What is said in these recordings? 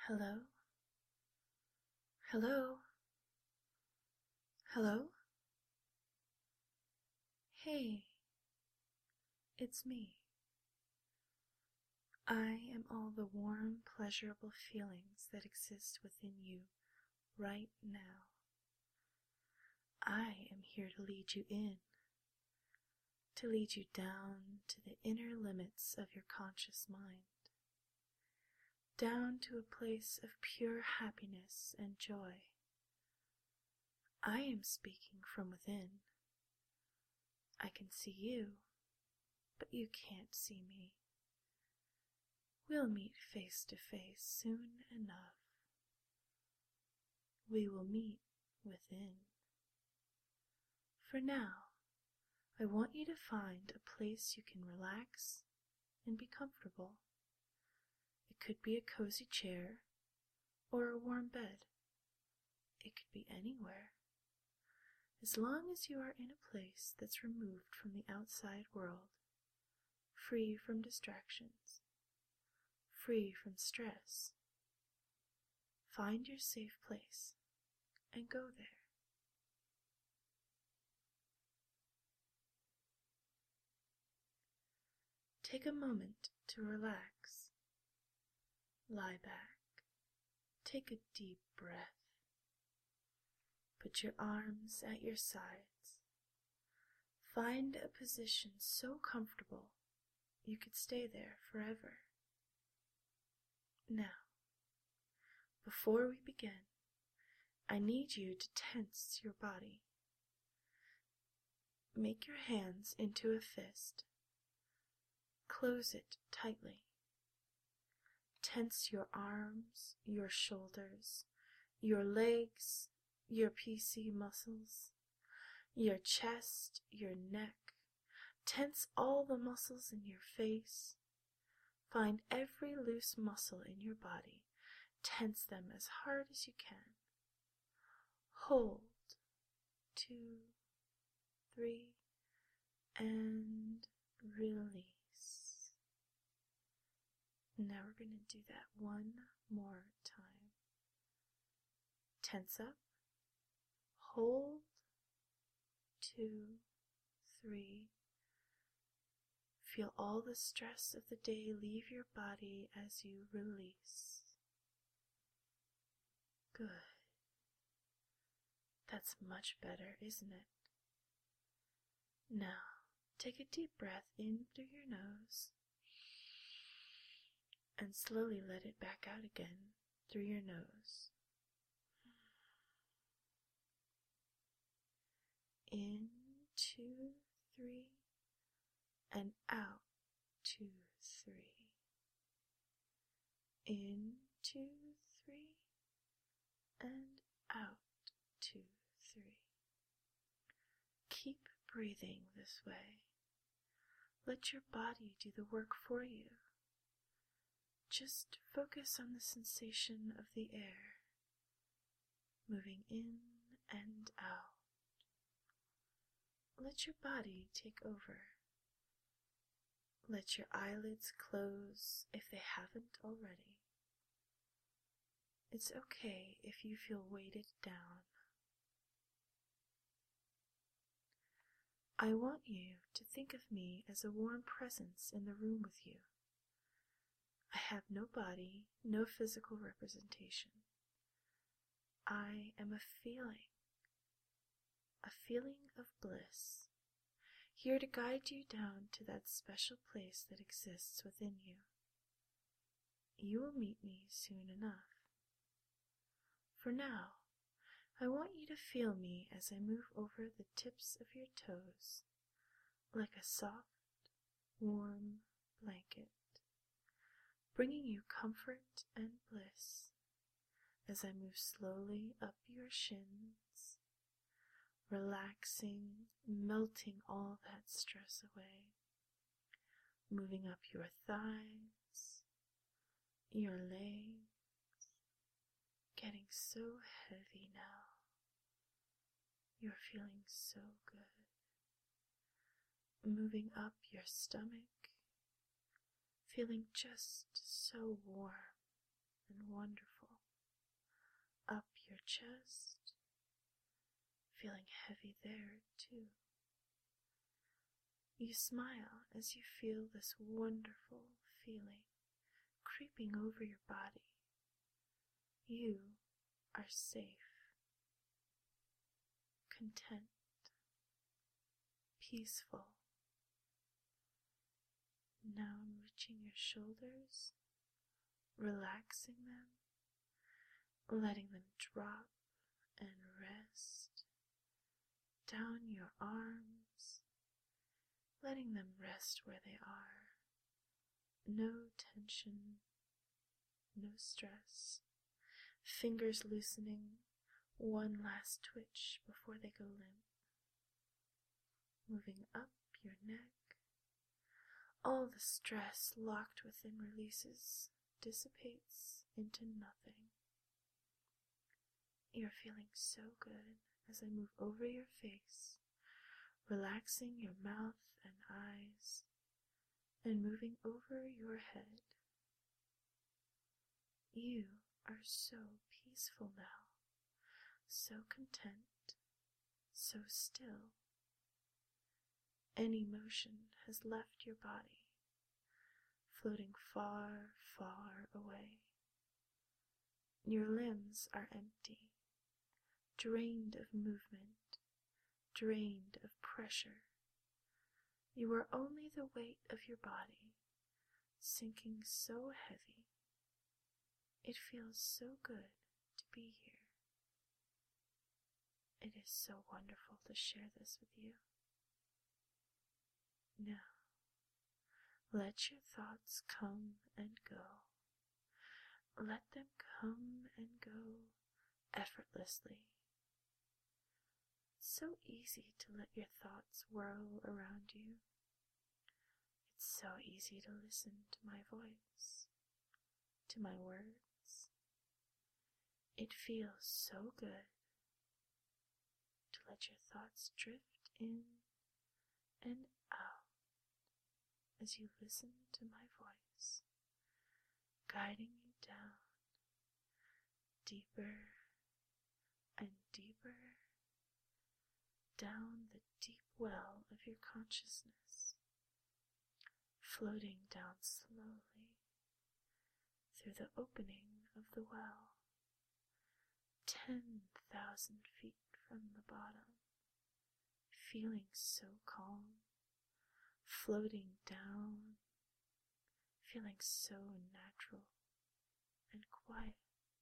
Hello? Hello? Hello? Hey, it's me. I am all the warm, pleasurable feelings that exist within you right now. I am here to lead you in, to lead you down to the inner limits of your conscious mind, down to a place of pure happiness and joy. I am speaking from within. I can see you, but you can't see me. We'll meet face to face soon enough. We will meet within. For now, I want you to find a place you can relax and be comfortable. It could be a cozy chair or a warm bed. It could be anywhere. As long as you are in a place that's removed from the outside world, free from distractions, free from stress. Find your safe place and go there. Take a moment to relax. Lie back. Take a deep breath. Put your arms at your sides. Find a position so comfortable you could stay there forever. Now, before we begin, I need you to tense your body. Make your hands into a fist. Close it tightly. Tense your arms, your shoulders, your legs, your PC muscles, your chest, your neck. Tense all the muscles in your face. Find every loose muscle in your body. Tense them as hard as you can. Hold. 2, 3, and release. Now we're going to do that one more time. Tense up. Hold. 2, 3. Feel all the stress of the day leave your body as you release. Good. That's much better, isn't it? Now, take a deep breath in through your nose and slowly let it back out again through your nose. In, 2, 3, and out, 2, 3. In, 2, 3, and out, 2, 3. Keep breathing this way. Let your body do the work for you. Just focus on the sensation of the air moving in and out. Let your body take over. Let your eyelids close if they haven't already. It's okay if you feel weighted down. I want you to think of me as a warm presence in the room with you. I have no body, no physical representation. I am a feeling of bliss, here to guide you down to that special place that exists within you. You will meet me soon enough. For now, I want you to feel me as I move over the tips of your toes, like a soft, warm blanket, bringing you comfort and bliss as I move slowly up your shins, relaxing, melting all that stress away, moving up your thighs, your legs, getting so heavy now. You're feeling so good. Moving up your stomach, feeling just so warm and wonderful. your chest, feeling heavy there too. You smile as you feel this wonderful feeling creeping over your body. You are safe, content, peaceful. Now reaching your shoulders, relaxing them, letting them drop and rest down your arms, letting them rest where they are. No tension, no stress. Fingers loosening, one last twitch before they go limp. Moving up your neck, all the stress locked within releases, dissipates into nothing. You're feeling so good as I move over your face, relaxing your mouth and eyes, and moving over your head. You are so peaceful now, so content, so still. Any motion has left your body, floating far, far away. Your limbs are empty, drained of movement, drained of pressure. You are only the weight of your body, sinking so heavy. It feels so good to be here. It is so wonderful to share this with you. Now, let your thoughts come and go. Let them come and go effortlessly. It's so easy to let your thoughts whirl around you. It's so easy to listen to my voice, to my words. It feels so good to let your thoughts drift in and out as you listen to my voice, guiding you down deeper and deeper down the deep well of your consciousness, floating down slowly through the opening of the well, 10,000 feet from the bottom, feeling so calm, floating down, feeling so natural and quiet.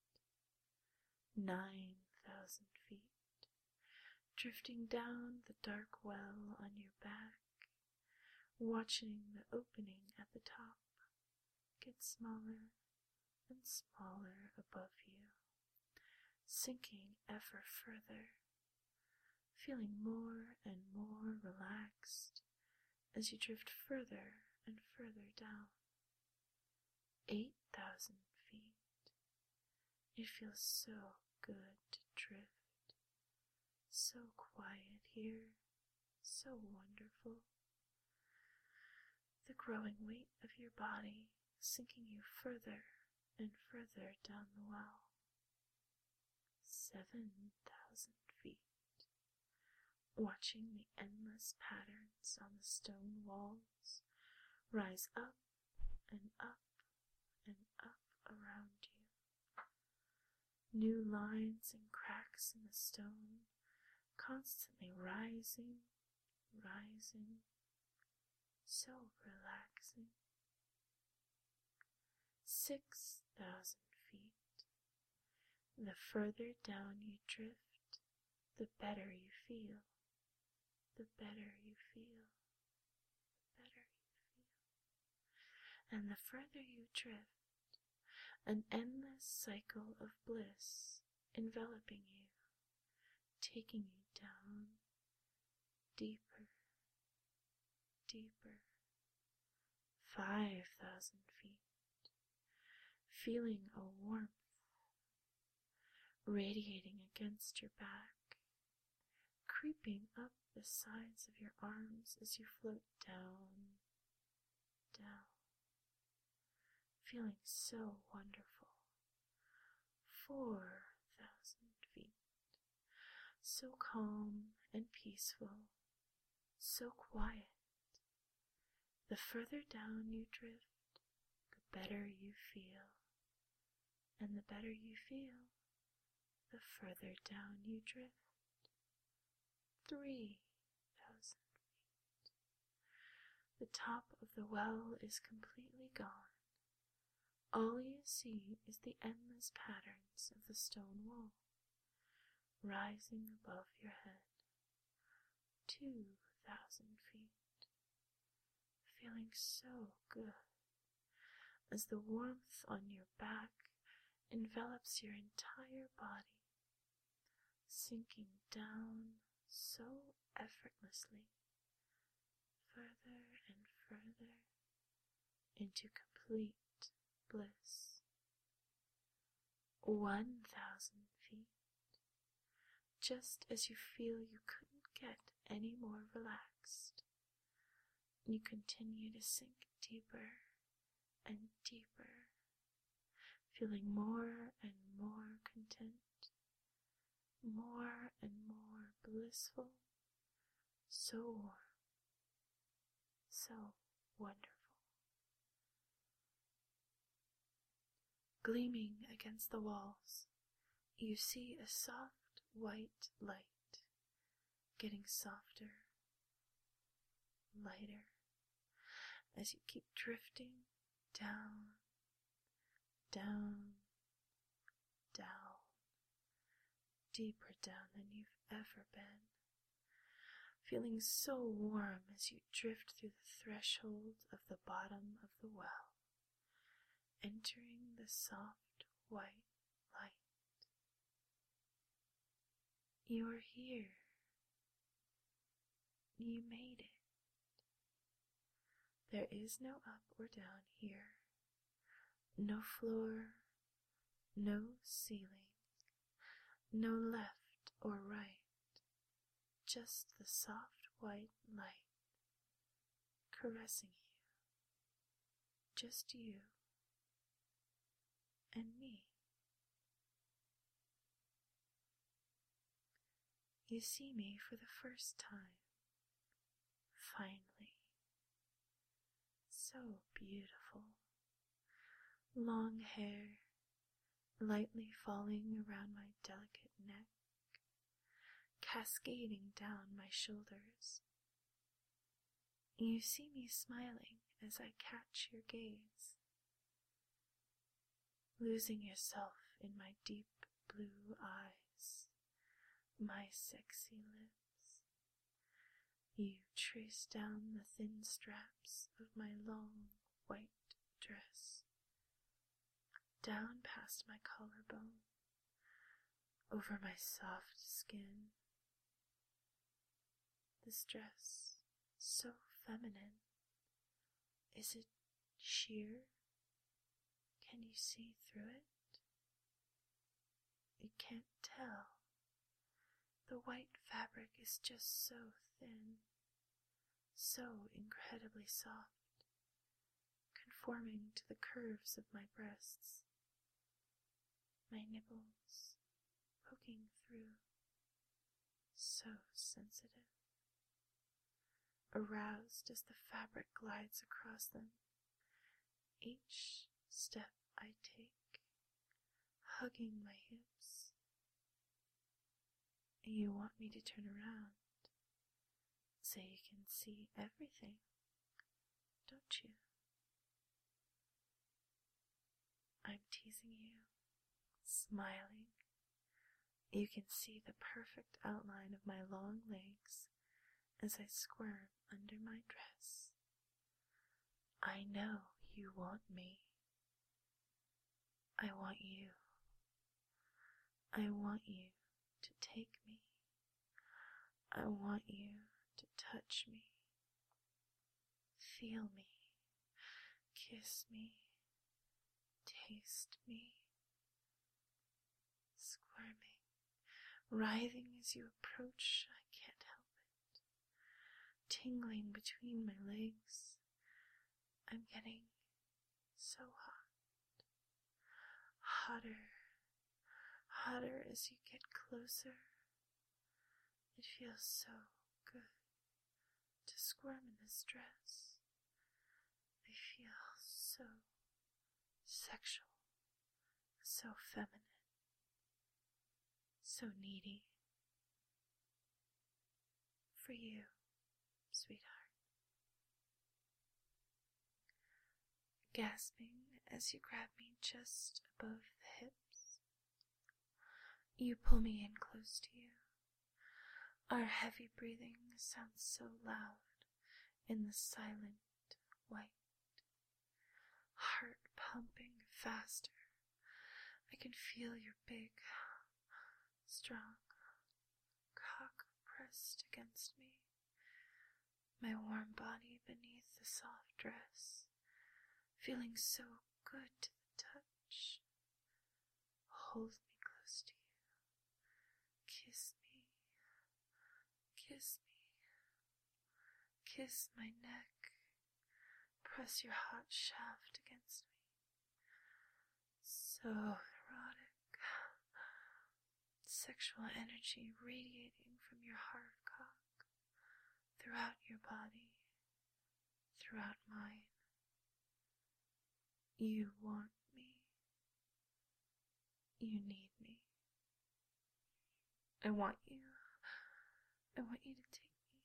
9,000 feet, drifting down the dark well on your back, watching the opening at the top get smaller and smaller above you, sinking ever further, feeling more and more relaxed as you drift further and further down. 8,000 feet. It feels so good to drift, so quiet here, so wonderful. The growing weight of your body sinking you further and further down the well. 7,000 feet. Watching the endless patterns on the stone walls rise up and up and up around you. New lines and cracks in the stone, constantly rising, rising, so relaxing. 6,000 feet. The further down you drift, the better you feel, the better you feel, the better you feel. And the further you drift, an endless cycle of bliss enveloping you, taking you down deeper, deeper. 5,000 feet, feeling a warmth radiating against your back, creeping up the sides of your arms as you float down, down. Feeling so wonderful. 4,000 so calm and peaceful, so quiet. The further down you drift, the better you feel, and the better you feel, the further down you drift. 3,000 feet. The top of the well is completely gone. All you see is the endless patterns of the stone wall, rising above your head. 2,000 feet. Feeling so good as the warmth on your back envelops your entire body, sinking down so effortlessly, further and further into complete bliss. 1,000 feet. Just as you feel you couldn't get any more relaxed, you continue to sink deeper and deeper, feeling more and more content, more and more blissful, so warm, so wonderful. Gleaming against the walls, you see a soft white light, getting softer, lighter, as you keep drifting down, down, down, deeper down than you've ever been, feeling so warm as you drift through the threshold of the bottom of the well, entering the soft white light. You are here. You made it. There is no up or down here, no floor, no ceiling, no left or right, just the soft white light caressing you, just you and me. You see me for the first time, finally. So beautiful. Long hair, lightly falling around my delicate neck, cascading down my shoulders. You see me smiling as I catch your gaze, losing yourself in my deep blue eyes, my sexy lips. You trace down the thin straps of my long white dress, down past my collarbone, over my soft skin. This dress, so feminine. Is it sheer? Can you see through it? You can't tell. The white fabric is just so thin, so incredibly soft, conforming to the curves of my breasts, my nipples poking through, so sensitive. Aroused as the fabric glides across them, each step I take, hugging my hips. You want me to turn around so you can see everything, don't you? I'm teasing you, smiling. You can see the perfect outline of my long legs as I squirm under my dress. I know you want me. I want you. I want you to take me. I want you to touch me, feel me, kiss me, taste me, squirming, writhing as you approach. I can't help it. Tingling between my legs. I'm getting so hot. Hotter, hotter as you get closer. It feels so good to squirm in this dress. I feel so sexual, so feminine, so needy. For you, sweetheart. Gasping as you grab me just above the hips, you pull me in close to you. Our heavy breathing sounds so loud in the silent white, heart pumping faster. I can feel your big, strong cock pressed against me, my warm body beneath the soft dress, feeling so good to the touch. Hold me close to you. Kiss me. Kiss me. Kiss my neck. Press your hot shaft against me. So erotic. Sexual energy radiating from your hard cock throughout your body, throughout mine. You want me. You need me. I want you. I want you to take me.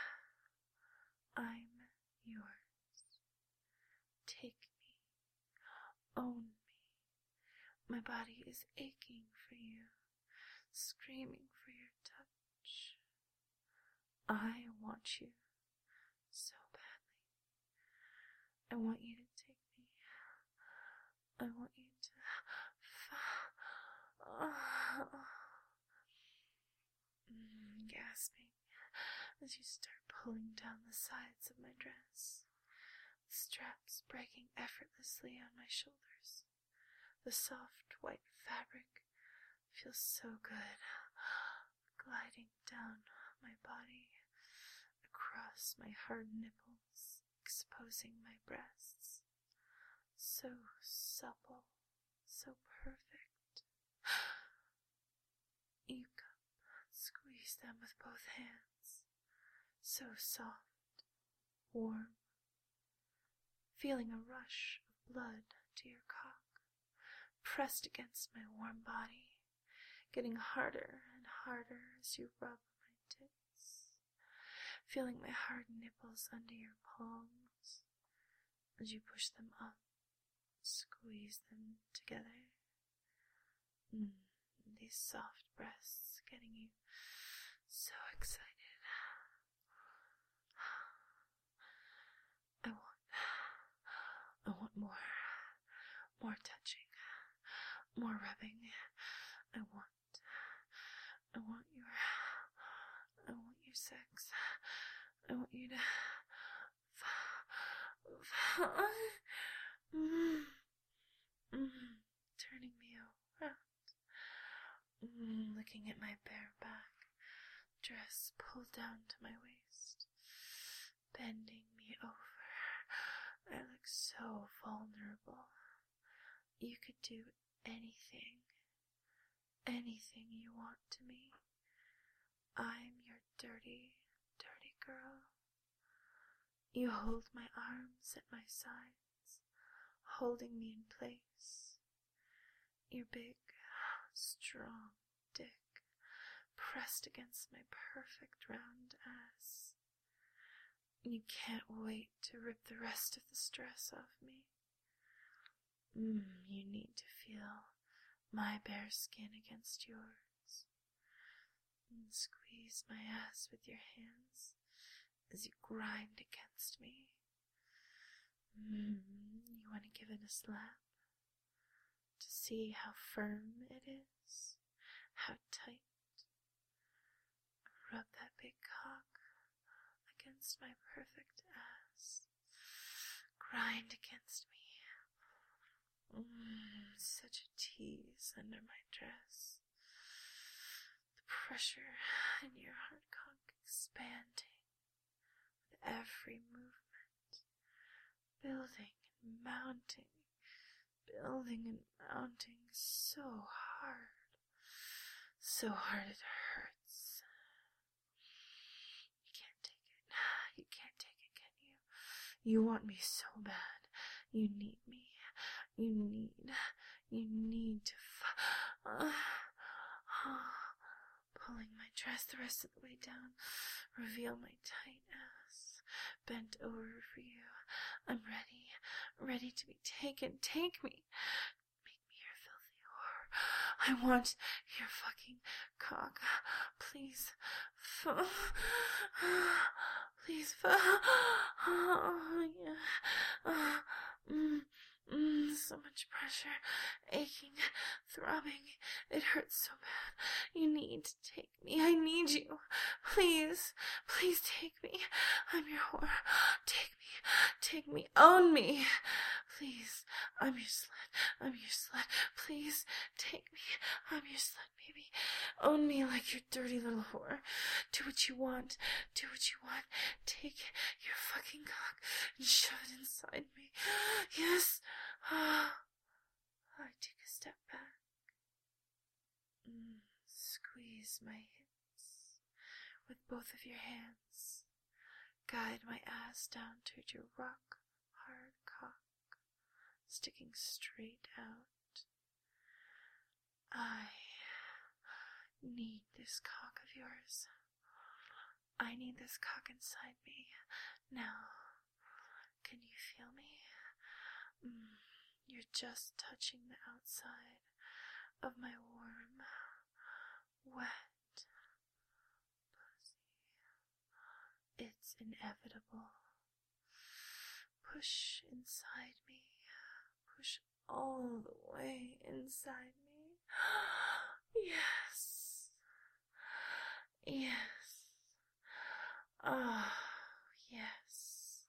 I'm yours. Take me. Own me. My body is aching for you, screaming for your touch. I want you so badly. I want you to take me. I want you to gasping as you start pulling down the sides of my dress, the straps breaking effortlessly on my shoulders. The soft white fabric feels so good, gliding down my body, across my hard nipples, exposing my breasts. So supple, so perfect. You cup, squeeze them with both hands. So soft, warm. Feeling a rush of blood to your cock, pressed against my warm body, getting harder and harder as you rub my tits. Feeling my hard nipples under your palms as you push them up, squeeze them together. These soft breasts getting you so excited. I want more touching, more rubbing. I want your sex. I want you to turning me around, looking at my bare back, dress pulled down to my waist, bending me over. I look so vulnerable. You could do anything you want to me. I'm your dirty, dirty girl. You hold my arms at my sides, holding me in place. Your big, strong dick pressed against my perfect round ass. You can't wait to rip the rest of the stress off me. You need to feel my bare skin against yours. Squeeze my ass with your hands as you grind against me. You want to give it a slap to see how firm it is, how tight. Rub that big cock against my perfect ass. Grind against me. Such a tease under my dress. The pressure in your hard cock expanding with every movement. Building and mounting. Building and mounting so hard. So hard it hurts. You want me so bad. You need me. You need to pulling my dress the rest of the way down. Reveal my tight ass. Bent over for you. I'm ready to be taken. Take me. Make me your filthy whore. I want your fucking cock. Please. Please. Oh, yeah. So much pressure, aching, throbbing. It hurts so bad. You need to take me. I need you. Please take me. I'm your whore. Take me. Own me. Please. I'm your slut. Please take me. I'm your slut, baby. Own me like your dirty little whore. Do what you want. Take your fucking cock and shove it inside me. Yes. I take a step back. Squeeze my hips with both of your hands. Guide my ass down toward your rock hard cock, sticking straight out. I need this cock of yours. I need this cock inside me. Now, can you feel me? You're just touching the outside of my warm, wet pussy. It's inevitable. Push inside me. Push all the way inside me. Yes. Oh, yes.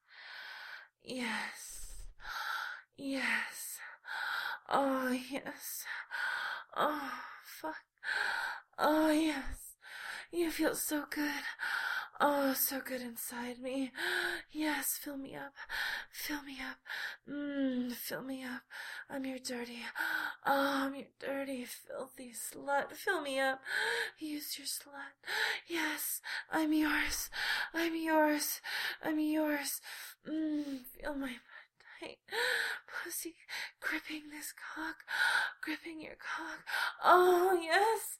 Oh, yes. Oh, fuck. Oh, yes. You feel so good. Oh, so good inside me. Yes, fill me up. Fill me up. I'm your dirty, filthy slut. Fill me up. Use your slut. Yes, I'm yours. Feel my tight pussy gripping this cock, gripping your cock. Oh, yes.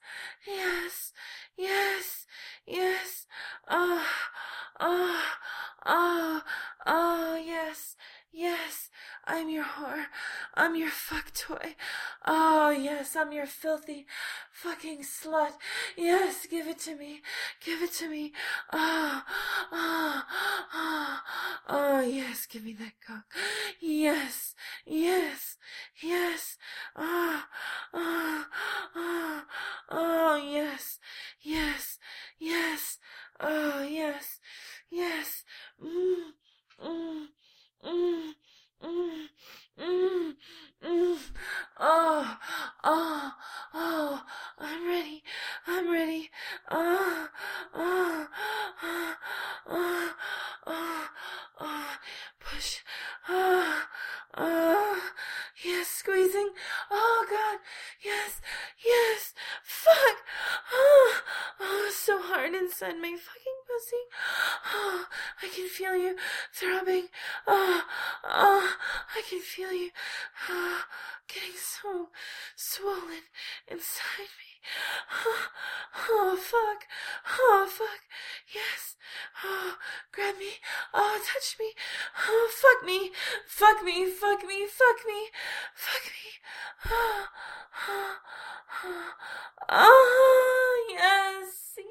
Yes. I'm your whore. I'm your fuck toy. Oh, yes, I'm your filthy fucking slut. Yes, give it to me. Oh, yes, give me that cock. Yes. Oh, yes. Oh, yes. Oh, I'm ready. Push. Yes, squeezing. Oh, God. Yes. Fuck. Oh, so hard inside my fucking pussy. Oh, I can feel you throbbing. Oh, I can feel you getting so swollen inside me. Oh, fuck. Yes. Oh, grab me. Oh, touch me. Oh, fuck me. Oh, yes.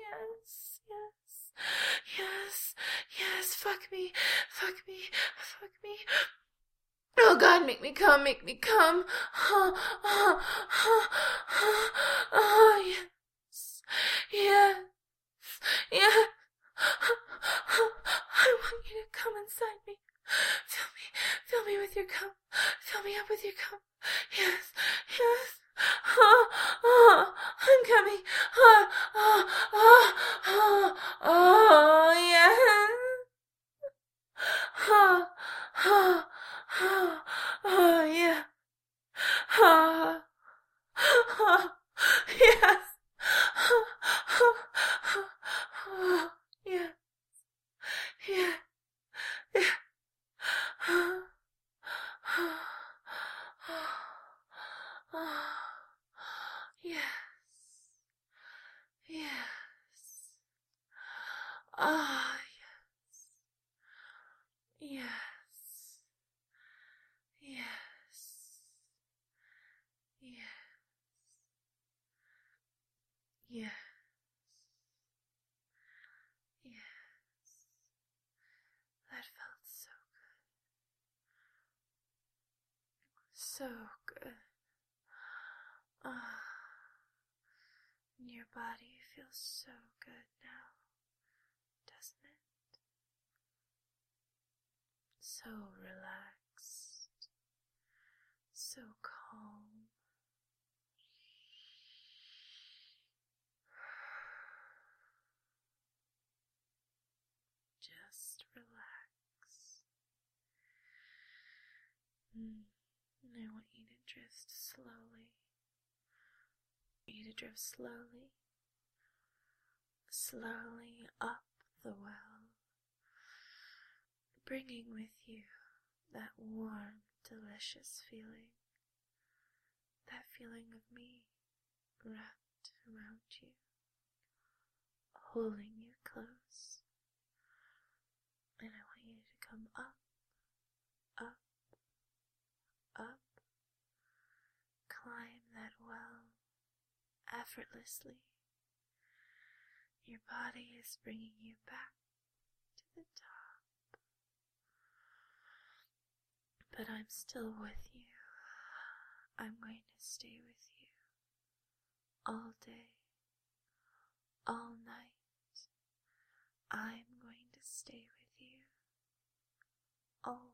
Fuck me. Oh, God, make me come. Oh, yes. I want you to come inside me. Fill me with your cum. Fill me up with your cum. Yes. I'm coming. Oh, yes. Oh, yeah. Yes. So good. Ah, your body feels so good now, doesn't it? So relaxed, so calm. Just relax. And I want you to drift slowly. Slowly up the well, bringing with you that warm, delicious feeling, that feeling of me wrapped around you, holding you close. And I want you to come up, up, up, climb that well effortlessly. Your body is bringing you back to the top. But I'm still with you. I'm going to stay with you all day, all night. I'm going to stay with you always.